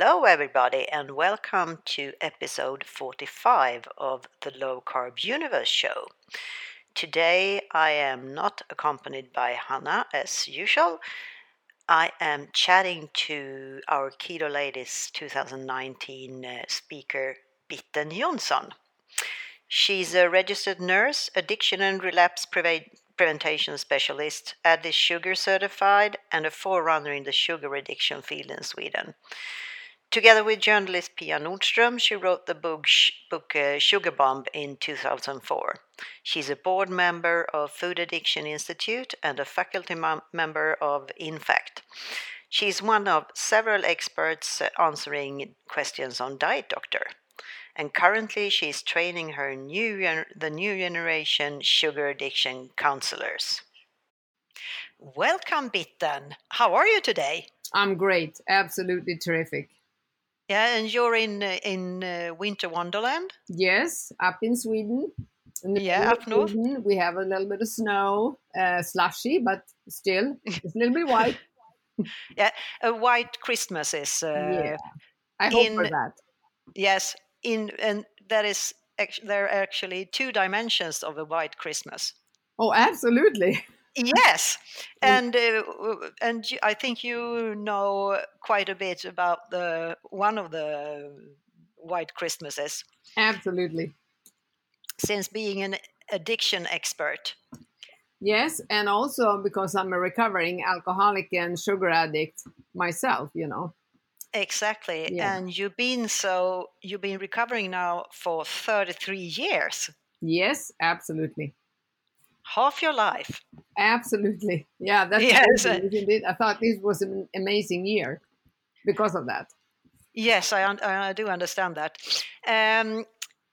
Hello, everybody, and welcome to episode 45 of the Low Carb Universe show. Today, I am not accompanied by Hannah as usual. I am chatting to our Keto Ladies 2019 speaker, Bitten Jonsson. She's a registered nurse, addiction and relapse prevention specialist, Addis Sugar certified, and a forerunner in the sugar addiction field in Sweden. Together with journalist Pia Nordström, she wrote the book Sugar Bomb in 2004. She's a board member of Food Addiction Institute and a faculty member of InFact. She's one of several experts answering questions on Diet Doctor. And currently she's training the new generation sugar addiction counselors. Welcome, Bitten. How are you today? I'm great. Absolutely terrific. Yeah, and you're in Winter Wonderland? Yes, up in Sweden. In the Yeah, middle up of north. Sweden, we have a little bit of snow, slushy, but still, it's a little bit white. Yeah, a white Christmas is Yeah, I hope for in that. yes in and that is there are actually two dimensions of a white Christmas. Oh, absolutely. Yes, and I think you know quite a bit about the one of the white Christmases Absolutely. since being an addiction expert. Yes, and also because I'm a recovering alcoholic and sugar addict myself, Exactly. Yeah. And you've been recovering now for 33 years, Yes, absolutely. half your life. Absolutely. Yeah, that's Yes. amazing, isn't it? I thought this was an amazing year because of that. Yes, I do understand that. Um,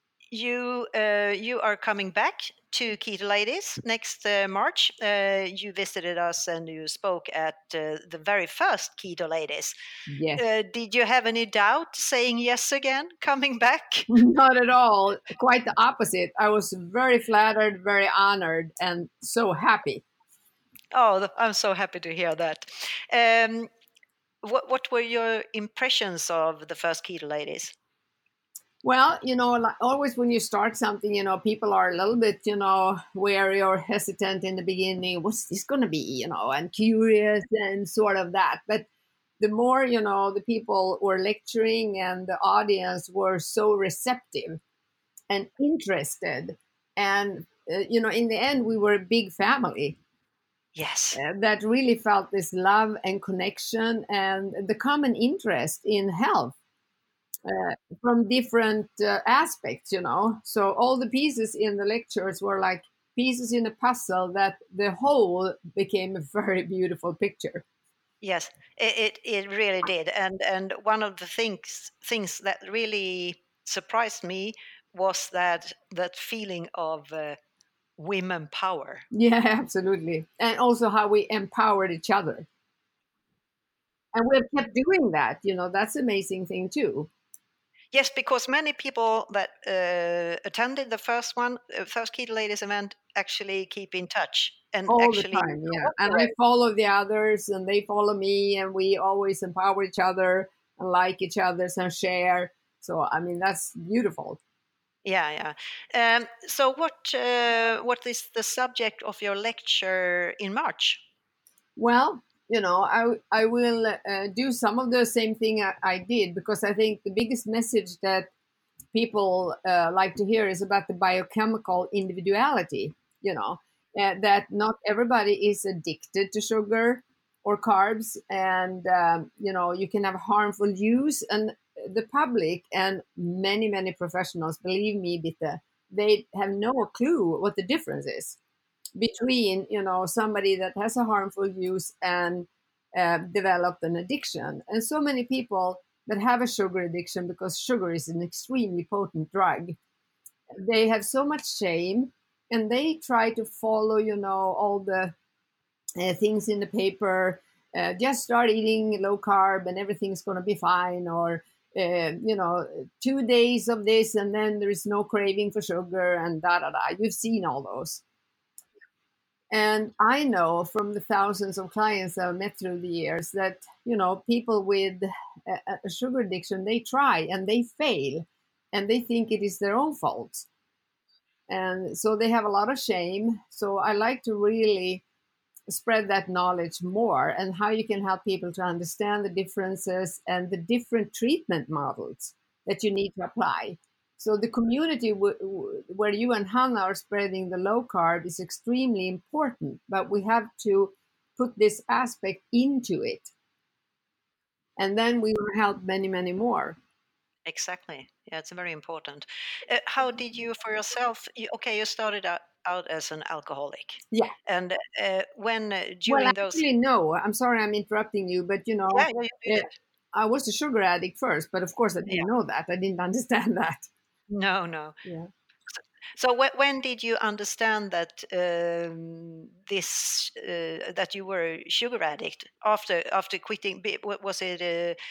you are coming back to Keto Ladies next March. You visited us and you spoke at the very first Keto Ladies. Yes. Did you have any doubt saying yes again, coming back? Not at all. Quite the opposite. I was very flattered, very honored, and so happy. Oh, I'm so happy to hear that. Um, what were your impressions of the first Keto Ladies? Well, like always when you start something, people are a little bit, wary or hesitant in the beginning. What's this going to be, and curious and sort of that. But the more, the people were lecturing and the audience were so receptive and interested. And, in the end, we were a big family. Yes. That really felt this love and connection and the common interest in health from different aspects, So all the pieces in the lectures were like pieces in a puzzle that the whole became a very beautiful picture. Yes, it really did, and one of the things that really surprised me was that feeling of women power. Yeah, absolutely. And also how we empowered each other. And we've kept doing that, that's an amazing thing too. Yes, because many people that attended the first Keto Ladies event, actually keep in touch and All the actually time, yeah. And I cooperate. follow the others and they follow me and we always empower each other and like each other's and share. So I mean that's beautiful. Yeah, yeah. So, what is the subject of your lecture in March? Well, I will do some of the same thing I did because I think the biggest message that people like to hear is about the biochemical individuality. That not everybody is addicted to sugar or carbs, and you can have harmful use. And the public and many professionals, believe me, Bitte, they have no clue what the difference is between somebody that has a harmful use and developed an addiction. And so many people that have a sugar addiction, because sugar is an extremely potent drug, they have so much shame and they try to follow all the things in the paper. Just start eating low carb and everything's going to be fine, or 2 days of this and then there is no craving for sugar and da da da. You've seen all those. And I know from the thousands of clients I've met through the years that, people with a sugar addiction, they try and they fail and they think it is their own fault. And so they have a lot of shame. So I like to really spread that knowledge more and how you can help people to understand the differences and the different treatment models that you need to apply. So the community where you and Hannah are spreading the low carb is extremely important, but we have to put this aspect into it. And then we will help many, many more. Exactly. Yeah, it's very important. How did you, for yourself? You started out as an alcoholic, Yeah. and when Well, during those, actually, no. I'm sorry I'm interrupting you, but yeah, you did eh, it. I was a sugar addict first, but of course I Yeah, didn't know that. I didn't understand that. no, no. Yeah. So when did you understand that this that you were a sugar addict after quitting? Was it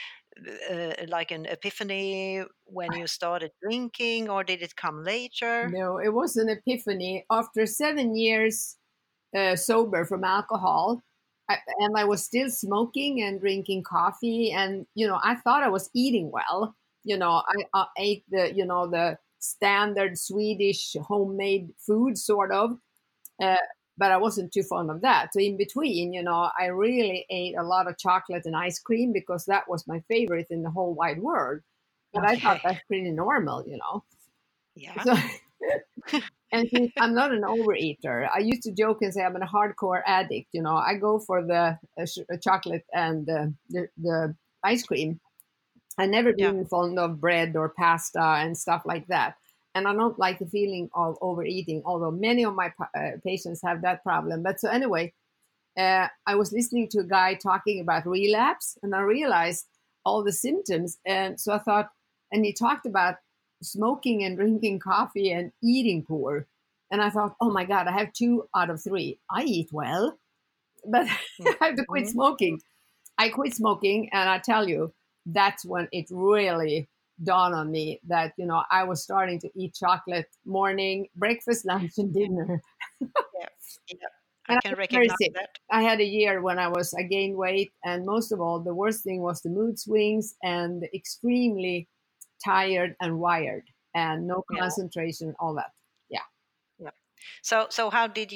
like an epiphany when you started drinking, or did it come later? No, it was an epiphany. After 7 years sober from alcohol, and I was still smoking and drinking coffee, and I thought I was eating well. I ate the standard Swedish homemade food, sort of, uh, but I wasn't too fond of that. So in between, I really ate a lot of chocolate and ice cream because that was my favorite in the whole wide world. But I thought Okay. that's pretty normal. Yeah. So, and since I'm not an overeater, I used to joke and say I'm a hardcore addict. I go for the chocolate and the ice cream. I never Yeah. been fond of bread or pasta and stuff like that. And I don't like the feeling of overeating, although many of my patients have that problem. But so anyway, I was listening to a guy talking about relapse, and I realized all the symptoms. And so I thought, and he talked about smoking and drinking coffee and eating poor. And I thought, oh my God, I have 2 out of 3. I eat well, but I have to quit Mhm. smoking. I quit smoking, and I tell you, that's when it really dawned on me that I was starting to eat chocolate morning, breakfast, lunch, and dinner. Yeah. Yeah. I And I can was very recognize sick. that. I had a year when I gained weight, and most of all, the worst thing was the mood swings and extremely tired and wired, and no Yeah. concentration, all that. Yeah. Yeah. So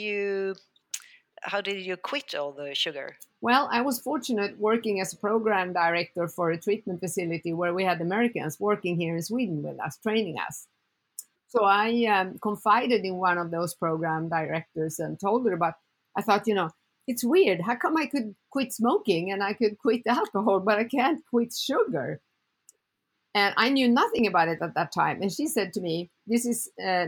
how did you quit all the sugar? Well, I was fortunate working as a program director for a treatment facility where we had Americans working here in Sweden with us, training us. So I confided in one of those program directors and told her about. I thought, it's weird. How come I could quit smoking and I could quit alcohol, but I can't quit sugar? And I knew nothing about it at that time. And she said to me, this is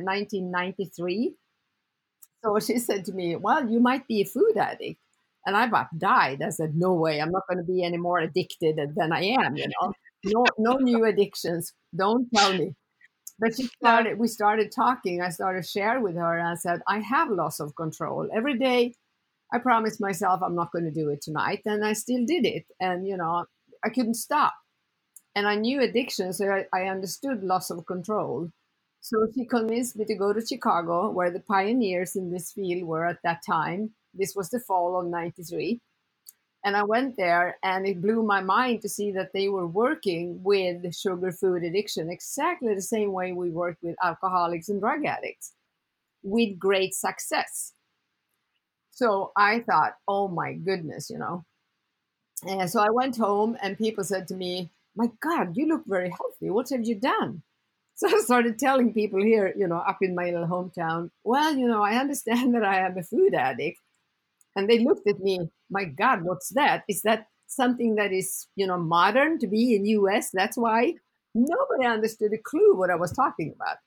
1993. So she said to me, well, you might be a food addict. And I about died. I said, no way, I'm not going to be any more addicted than I am. No, no new addictions. Don't tell me. But No. we started talking. I started share with her, and I said, I have loss of control. Every day I promised myself I'm not going to do it tonight, and I still did it. And I couldn't stop. And I knew addiction, so I understood loss of control. So she convinced me to go to Chicago, where the pioneers in this field were at that time. This was the fall of '93. And I went there, and it blew my mind to see that they were working with sugar food addiction exactly the same way we work with alcoholics and drug addicts, with great success. So I thought, oh my goodness. And so I went home, and people said to me, my God, you look very healthy. What have you done? So I started telling people here, up in my little hometown, well, I understand that I am a food addict. And they looked at me, my God, what's that? Is that something that is, modern to be in US? That's why nobody understood a clue what I was talking about.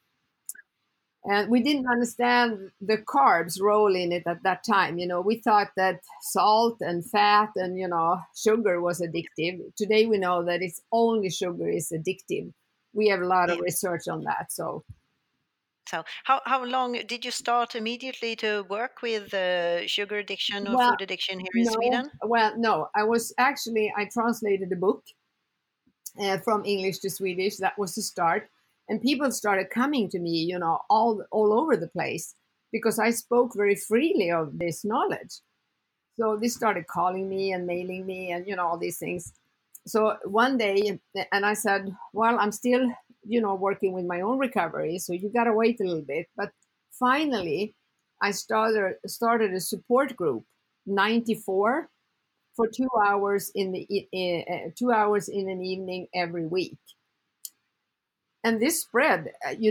And we didn't understand the carbs role in it at that time. We thought that salt and fat and, sugar was addictive. Today we know that it's only sugar is addictive. We have a lot of Yeah. research on that. So, So how long did you start immediately to work with sugar addiction or well, food addiction here in no, Sweden? no. I translated a book from English to Swedish. That was the start, and people started coming to me, all over the place, because I spoke very freely of this knowledge. So they started calling me and mailing me and, all these things. So one day, and I said, well, I'm still, working with my own recovery. So you got to wait a little bit. But finally, I started a support group, 94, for 2 hours in the 2 hours in an evening every week. And this spread,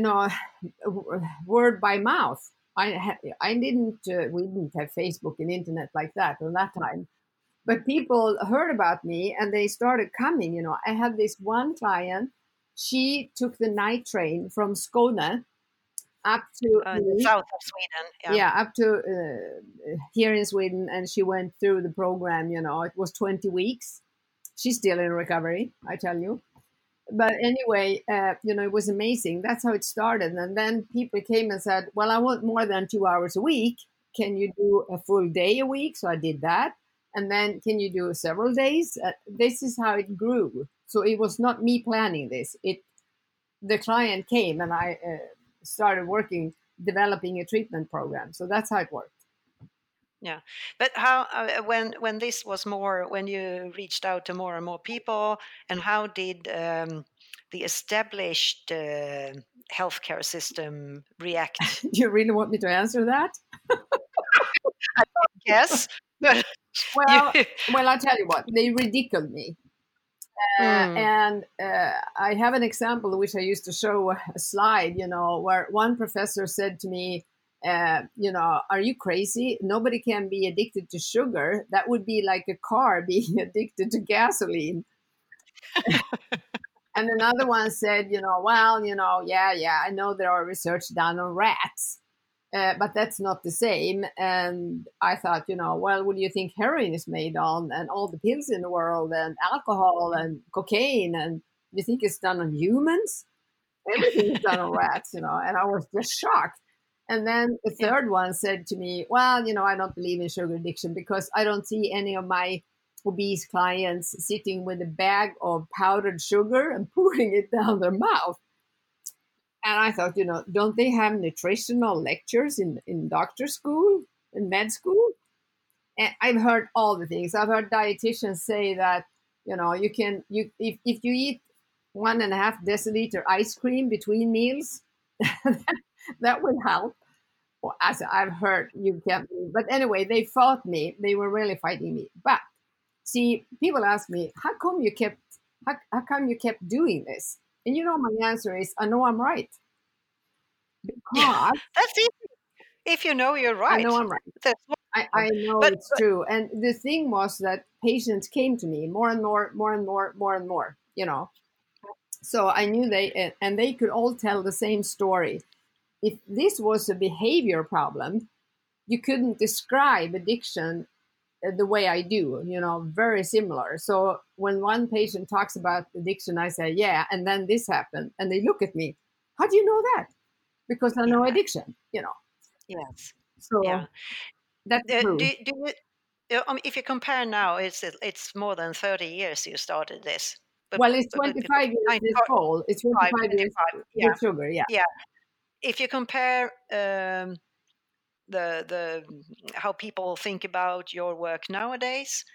word by mouth. I didn't. We didn't have Facebook and internet like that at that time, but people heard about me and they started coming. I had this one client. She took the night train from Skåne up to in the south of Sweden. Yeah, up to here in Sweden, and she went through the program. It was 20 weeks. She's still in recovery, I tell you. But anyway, it was amazing. That's how it started. And then people came and said, well, I want more than 2 hours a week. Can you do a full day a week? So I did that. And then can you do several days? This is how it grew. So it was not me planning this. The client came and I started developing a treatment program. So that's how it worked. Yeah, but how when this was more, when you reached out to more and more people, and how did the established healthcare system react? Do you really want me to answer that? Yes, but well, I'll tell you what, they ridiculed me. And I have an example which I used to show a slide, where one professor said to me, are you crazy? Nobody can be addicted to sugar. That would be like a car being addicted to gasoline. And another one said, well, yeah, I know there are research done on rats, but that's not the same. And I thought, well, what do you think heroin is made on, and all the pills in the world, and alcohol and cocaine, and you think it's done on humans? Everything is done on rats, and I was just shocked. And then the third one said to me, well, I don't believe in sugar addiction because I don't see any of my obese clients sitting with a bag of powdered sugar and pouring it down their mouth. And I thought, don't they have nutritional lectures in doctor school, in med school? And I've heard all the things. I've heard dietitians say that, if you eat 1.5 deciliter ice cream between meals, that would help. Well, as I've heard, you can't. But anyway, they fought me. They were really fighting me. But see, people ask me, how come you kept doing this? And my answer is, I know I'm right. Because that's easy. If you know you're right. I know I'm right. I know it's true. And the thing was that patients came to me more and more. So I knew they could all tell the same story. If this was a behavior problem, you couldn't describe addiction the way I do, very similar. So when one patient talks about addiction, I say, yeah, and then this happened. And they look at me, how do you know that? Because I know addiction, Yes. So that's true. If you compare now, it's more than 30 years you started this. Well, it's 25 years this fall. It's 25 years with sugar, yeah. Yeah. If you compare the how people think about your work nowadays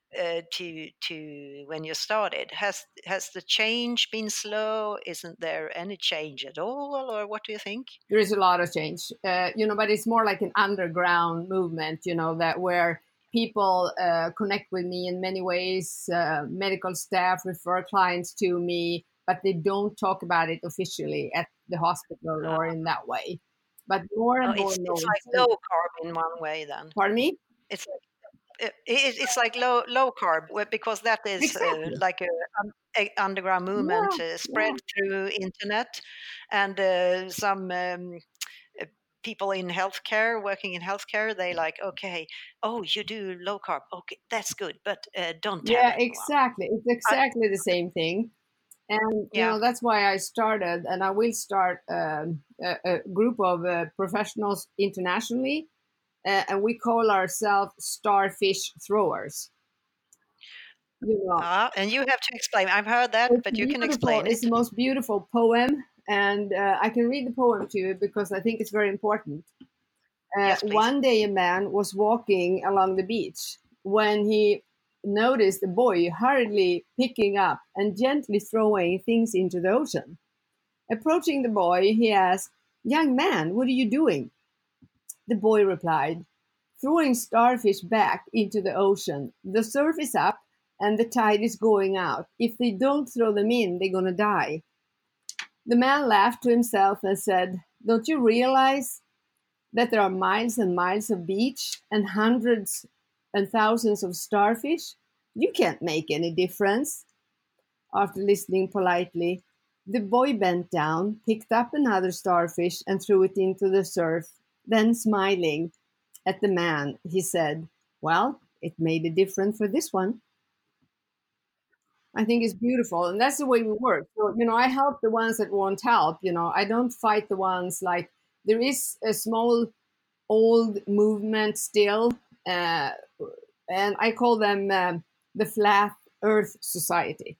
to when you started, has the change been slow? Isn't there any change at all, or what do you think? There is a lot of change, but it's more like an underground movement, that where people connect with me in many ways. Medical staff refer clients to me, but they don't talk about it officially at the hospital or in that way. But more and more, it's like low carb in one way. Then, pardon me. It's like low carb, because that is exactly. like a underground movement spread through internet, and some people in healthcare, working in healthcare, they like, okay, oh, you do low carb, okay, that's good, but don't tell anyone. Exactly. It's exactly the same thing. And that's why I started, and I will start a group of professionals internationally, and we call ourselves Starfish Throwers. And you have to explain. I've heard that, but you can explain it. It's the most beautiful poem, and I can read the poem to you because I think it's very important. Yes, please. One day a man was walking along the beach when he noticed a boy hurriedly picking up and gently throwing things into the ocean. Approaching the boy, he asked, "Young man, what are you doing?" The boy replied, "Throwing starfish back into the ocean. The surf is up and the tide is going out. If they don't throw them in, they're going to die." The man laughed to himself and said, "Don't you realize that there are miles and miles of beach and hundreds and thousands of starfish? You can't make any difference." After listening politely, the boy bent down, picked up another starfish, and threw it into the surf. Then, smiling at the man, he said, "Well, it made a difference for this one." I think it's beautiful, and that's the way we work. So, I help the ones that won't help. I don't fight the ones like there is a small old movement still, uh, and I call them the Flat Earth Society.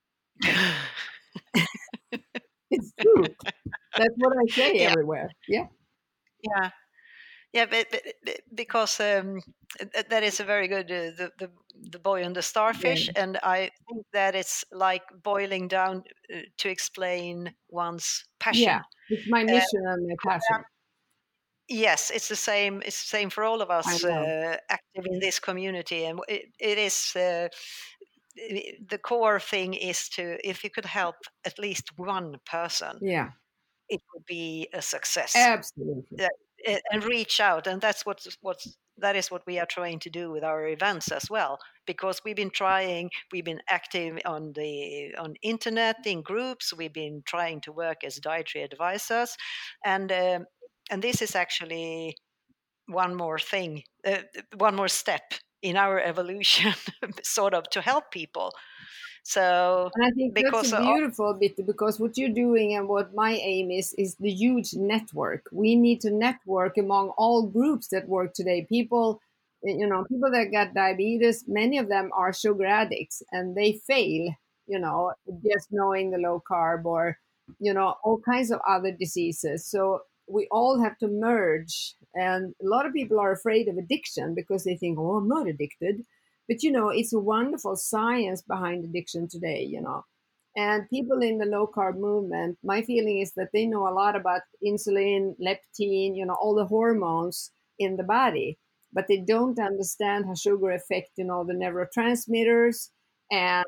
It's true. That's what I say Yeah, everywhere. Yeah. yeah. Yeah, because that is a very good the boy and the Yeah. starfish, and I think that it's like boiling down to explain one's Yeah. passion. It's my Uh, mission and my passion. yes, it's the same. It's the same for all of I us know. active in this community, and it is. The core thing is to, if you could help at least one person, Yeah. it would be a success. Absolutely. Yeah, and reach out, and that's what's that is what we are trying to do with our events as well, because we've been active on internet in groups, we've been trying to work as dietary advisors, and this is actually one more thing, one more step in our evolution sort of to help people. So And I think that's a because beautiful bit because what you're doing and what my aim is the huge network. We need to network among all groups that work today. People that got diabetes, many of them are sugar addicts and they fail, just knowing the low carb or, all kinds of other diseases. So we all have to merge. And a lot of people are afraid of addiction because they think, oh, I'm not addicted, but it's a wonderful science behind addiction today. And people in the low carb movement, my feeling is that they know a lot about insulin, leptin, all the hormones in the body, but they don't understand how sugar affect, the neurotransmitters and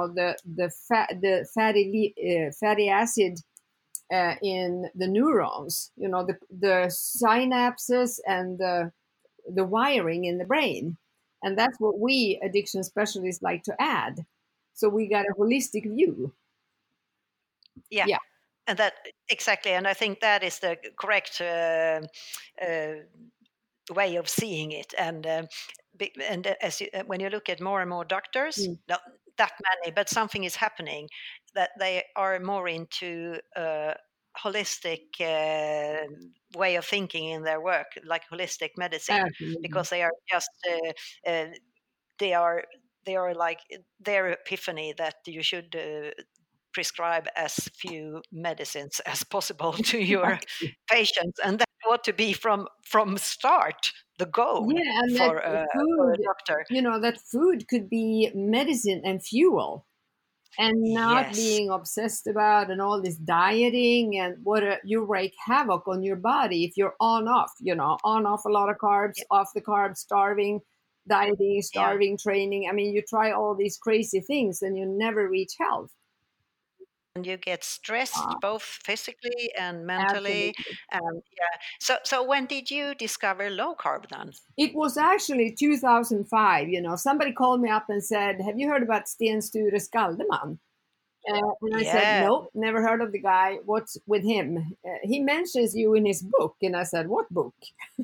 the fatty acid in the neurons, the synapses and the wiring in the brain. And that's what we addiction specialists like to add. So we got a holistic view. yeah, Yeah. and that exactly, and I think that is the correct uh, way of seeing it. And when you look at more and more doctors, Mm. not that many, but something is happening, that they are more into holistic way of thinking in their work, like holistic medicine, Absolutely. because they are just they are they are like their epiphany that you should prescribe as few medicines as possible to your patients, and that ought to be from start the goal Yeah, and that for a food, doctor. that food could be medicine and fuel, and not Yes, being obsessed about and all this dieting and what you wreak havoc on your body if you're on off a lot of carbs, yeah, off the carbs, starving, dieting, yeah. starving, training. I mean, you try all these crazy things and you never reach health. And you get stressed Uh, both physically and mentally. Absolutely. And yeah, so when did you discover low carb then? It was actually 2005. Somebody called me up and said, "Have you heard about Sten Sture Skaldeman?" And I said, Yeah. "Nope, never heard of the guy. What's with him? He mentions you in his book." And I said, "What book?"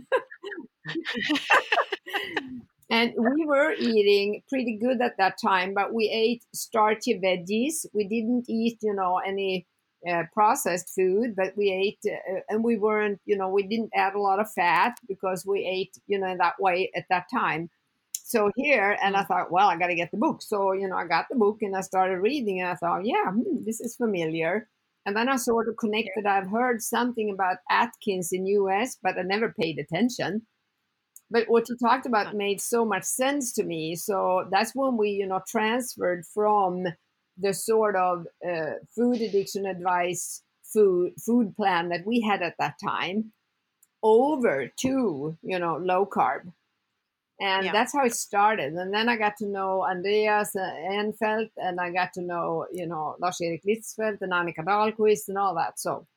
And we were eating pretty good at that time, but we ate starchy veggies. We didn't eat, any processed food, but we ate, and we weren't, we didn't add a lot of fat because we ate, in that way at that time. So here, and I Mm. thought, well, I got to get the book. So, I got the book and I started reading, and I thought, yeah, this is familiar. And then I sort of connected. I've heard something about Atkins in US, but I never paid attention. But what you talked about made so much sense to me. So that's when we, transferred from the sort of food addiction advice food plan that we had at that time over to, low carb. And Yeah. that's how it started. And then I got to know Andreas Enfeldt, and I got to know, Lars-Erik Litzfeldt and Annika Dahlqvist and all that. So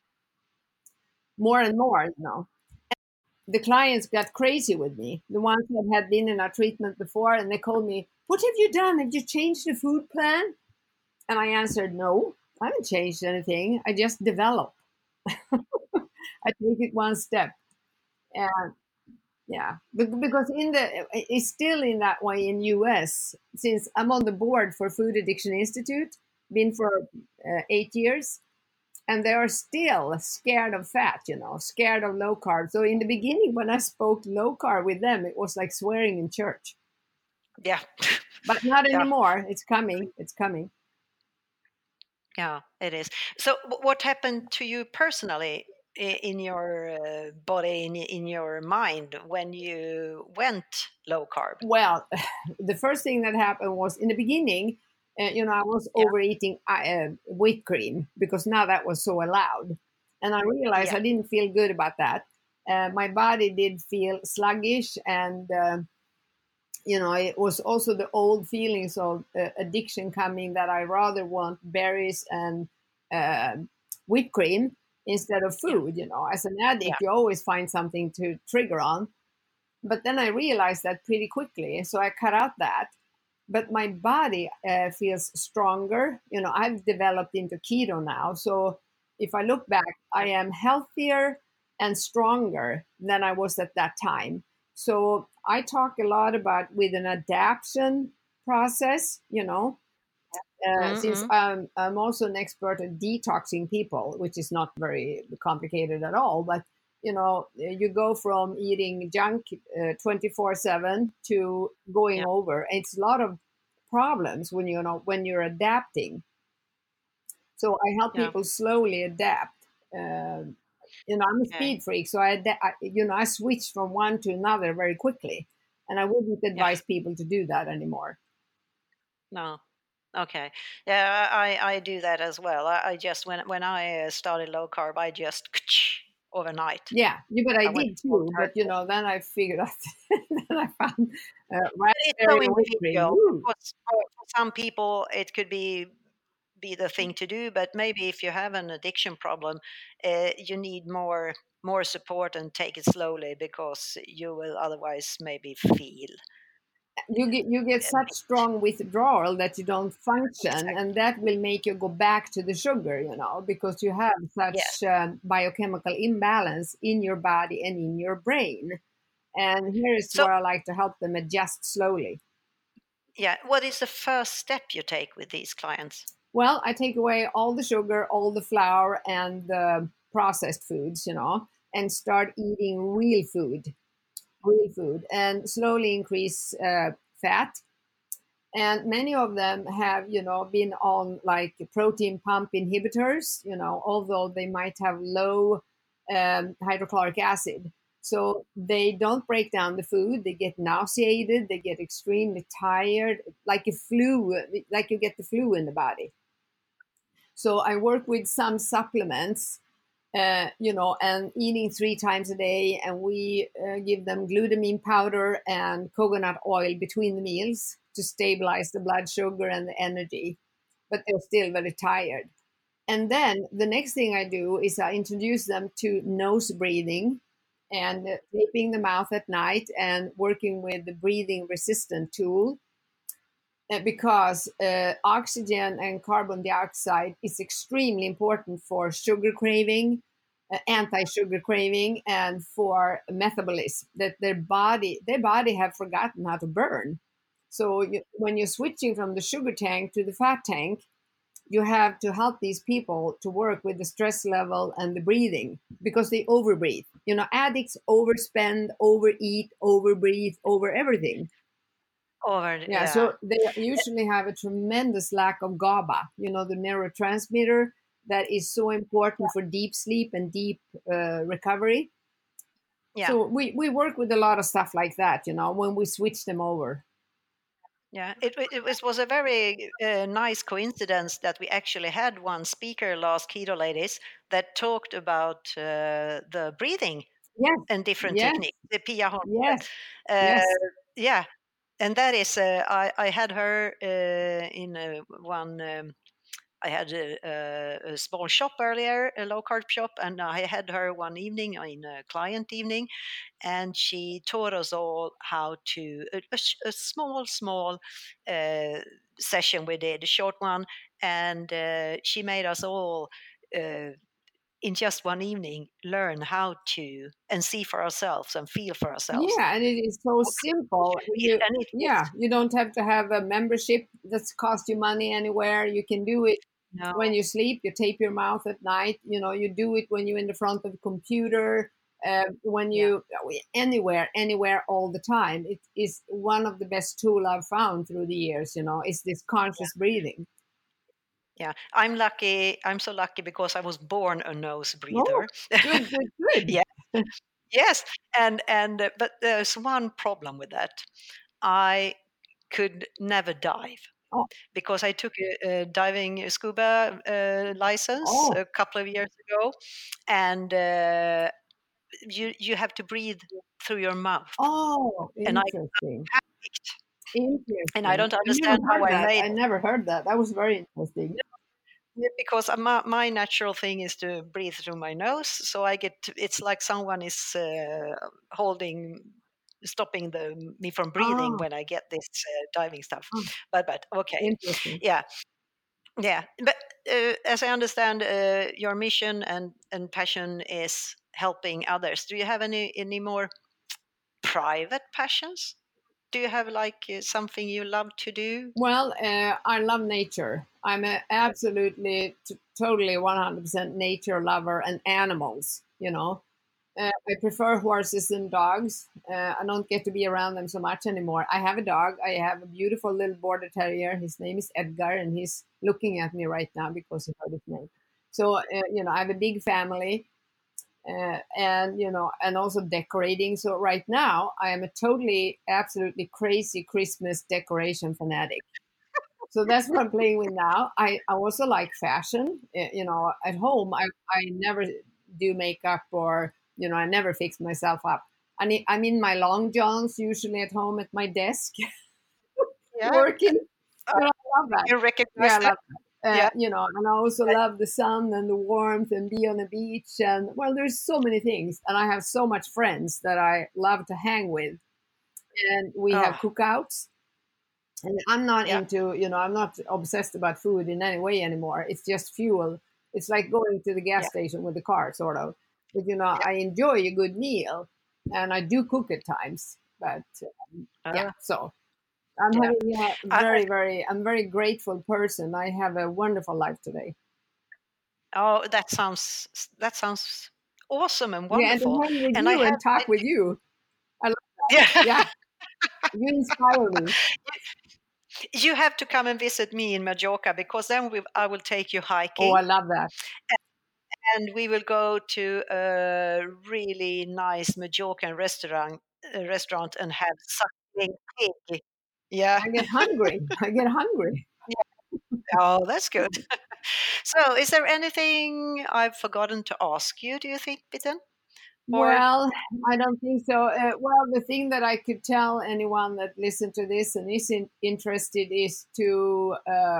more and more. The clients got crazy with me. The ones that had been in our treatment before, and they called me, "What have you done? Have you changed the food plan?" And I answered, "No, I haven't changed anything. I just develop. I take it one step." And yeah, because it's still in that way in US. Since I'm on the board for Food Addiction Institute, been for 8 years, and they are still scared of fat, scared of low carb. So in the beginning, when I spoke low carb with them, it was like swearing in church. Yeah. But not Yeah. anymore. It's coming. It's coming. Yeah, it is. So, what happened to you personally in your body, in your mind, when you went low carb? Well, the first thing that happened was in the beginning, I was Yeah, overeating whipped cream because now that was so allowed. And I realized yeah, I didn't feel good about that. My body did feel sluggish, and it was also the old feelings of addiction coming, that I rather want berries and uh, whipped cream instead of yeah, food. As an yeah, addict, you always find something to trigger on. But then I realized that pretty quickly, so I cut out that. But my body feels stronger. I've developed into keto now, so if I look back, I yeah, am healthier and stronger than I was at that time. So I talk a lot about with an adaptation process. Since mm-hmm. I'm also an expert at detoxing people, which is not very complicated at all, but you go from eating junk 24/7 to going Yeah, over. It's a lot of problems when you're adapting. So I help yeah, people slowly adapt. I'm a okay, speed freak, so I switch from one to another very quickly, and I wouldn't yeah, advise people to do that anymore. no. Okay. Yeah, I do that as well. I just when I started low carb, I just overnight. Yeah, but I I went did cold too. But turkey. then I figured out, then I found But it's so raspberry and whipped cream. individual. Woo! Because for some people, it could be the thing to do. But maybe if you have an addiction problem, you need more support and take it slowly because you will otherwise maybe feel You get a such bit strong withdrawal that you don't function, exactly. and that will make you go back to the sugar. Because you have Yes. such biochemical imbalance in your body and in your brain. And here is So where I like to help them adjust slowly. yeah, what is the first step you take with these clients? Well, I take away all the sugar, all the flour, and the processed foods, and start eating real food, and slowly increase fat. And many of them have, been on like protein pump inhibitors, although they might have low hydrochloric acid. So they don't break down the food. They get nauseated. They get extremely tired, like a flu, like you get the flu in the body. So I work with some supplements, and eating 3 times a day. And we give them glutamine powder and coconut oil between the meals to stabilize the blood sugar and the energy. But they're still very tired. And then the next thing I do is I introduce them to nose breathing and taping the mouth at night and working with the breathing resistant tool, because oxygen and carbon dioxide is extremely important for sugar craving, anti-sugar craving, and for metabolism. That their body have forgotten how to burn. So when you're switching from the sugar tank to the fat tank, you have to help these people to work with the stress level and the breathing, because they overbreathe. Addicts overspend, overeat, overbreathe, over everything. Over, Yeah, yeah, so they usually have a tremendous lack of GABA, the neurotransmitter that is so important for deep sleep and deep recovery. Yeah. So we work with a lot of stuff like that, when we switch them over. Yeah, it was a very nice coincidence that we actually had one speaker last Keto Ladies that talked about the breathing Yes, and different yes, techniques. The Pia Holmgren. yes, Uh, yes. yeah, and that is I had her in one. I had a small shop earlier, a low carb shop, and I had her one evening in a client evening, and she taught us all how to a small uh, session we did, a short one, and she made us all uh, in just one evening learn how to and see for ourselves and feel for ourselves Yeah, and it is so what we simple. should feel. And it is You don't have to have a membership that's cost you money anywhere. You can do it no, when you sleep. You tape your mouth at night. You do it when you're in the front of a computer. When yeah, you anywhere, all the time. It is one of the best tool I've found through the years. Is this conscious breathing. yeah. I'm lucky. I'm so lucky because I was born a nose Oh, breather. good, good, good. Yeah, yes, and but there's one problem with that. I could never dive Oh, because I took a diving scuba license oh, a couple of years ago, and you have to breathe through your mouth, oh, and I interesting. panicked, and I Interesting. don't I never understand how heard I that. made I never heard that. That was very interesting. it because my natural thing is to breathe through my nose, so it's like someone is holding stopping me from breathing Ah, when I get this diving stuff. ah, But okay, interesting. yeah. Yeah, but as I understand, your mission and passion is helping others. Do you have any more private passions? Do you have like something you love to do? Well, I love nature. I'm a absolutely, totally 100% nature lover and animals, I prefer horses and dogs. I don't get to be around them so much anymore. I have a dog. I have a beautiful little border terrier. His name is Edgar, and he's looking at me right now because he heard his name. So, I have a big family, and also decorating. So right now, I am a totally, absolutely crazy Christmas decoration fanatic. So that's what I'm playing with now. I also like fashion. At home, I never do makeup, or I never fix myself up. I'm in my long johns usually at home at my desk Yeah, working. uh, I love that. you recognize Yeah, I that? love that. Yeah, And I also love the sun and the warmth and be on the beach. And well, there's so many things. And I have so much friends that I love to hang with. And we have oh, cookouts. And I'm not yeah, into, I'm not obsessed about food in any way anymore. It's just fuel. It's like going to the gas yeah, station with the car, sort of. But, yeah. I enjoy a good meal and I do cook at times. But yeah, Uh, so I'm yeah. having a I, I'm very grateful person. I have a wonderful life today. oh, that sounds awesome and Yeah, and to wonderful. hang with And I you have, and talk with you. I love that. yeah. Yeah, you inspire me. You have to come and visit me in Majorca because then I will take you Oh, hiking I love that. and we will go to a really nice Majorcan restaurant and have suckling pig. Yeah. I get hungry. I get hungry. Oh, that's good. So, is there anything I've forgotten to ask you, do you think, Bitten? Or Well, I don't think so. Well, the thing that I could tell anyone that listen to this and is interested is to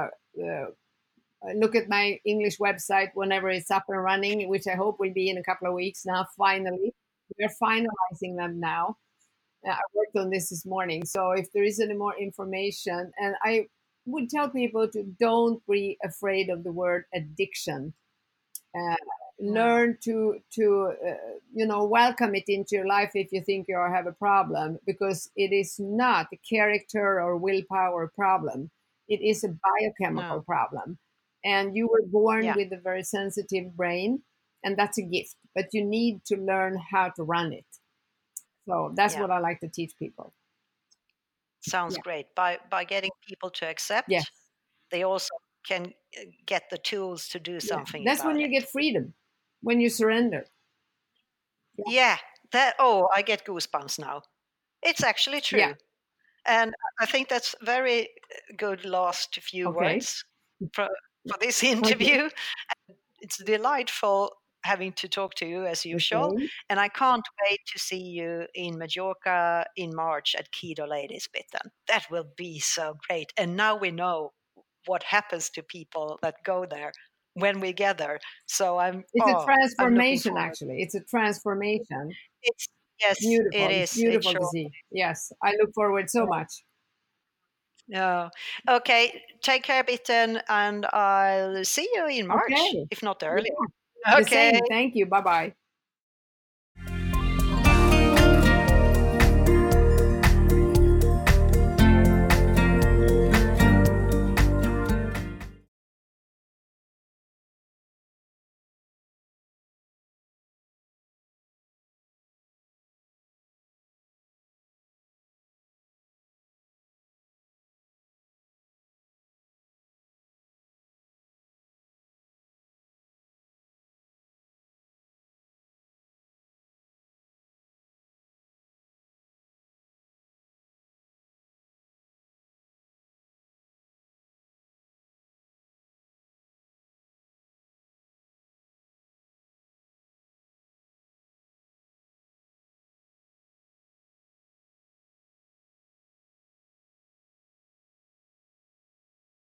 look at my English website whenever it's up and running, which I hope will be in a couple of weeks now. Finally, we're finalizing them now. I worked on this morning, so if there is any more information, and I would tell people to don't be afraid of the word addiction. Uh, no. Learn to welcome it into your life if you think you have a problem, because it is not a character or willpower problem. It is a biochemical No. problem, and you were born Yeah. with a very sensitive brain, and that's a gift, but you need to learn how to run it. So that's Yeah. what I like to teach people. Sounds Yeah. great. By getting people to accept, Yes. they also can get the tools to do something That's about when you it. get freedom, when you surrender. Yeah, I get goosebumps now. It's actually true. Yeah. And I think that's very good last few Okay. words for this interview. It's delightful having to talk to you as usual. Okay. And I can't wait to see you in Majorca in March at Kido Ladiesbitten. That will be so great. And now we know what happens to people that go there when we gather. So I'm looking Transformation, forward. actually. It's a transformation. It's yes, it Beautiful. It's is. It beautiful to sure. see. Yes. I look forward so much. Yeah. Okay. Take care, Bitten, and I'll see you in March, Okay. if not earlier. Yeah. The Okay. same. Thank you. Bye bye.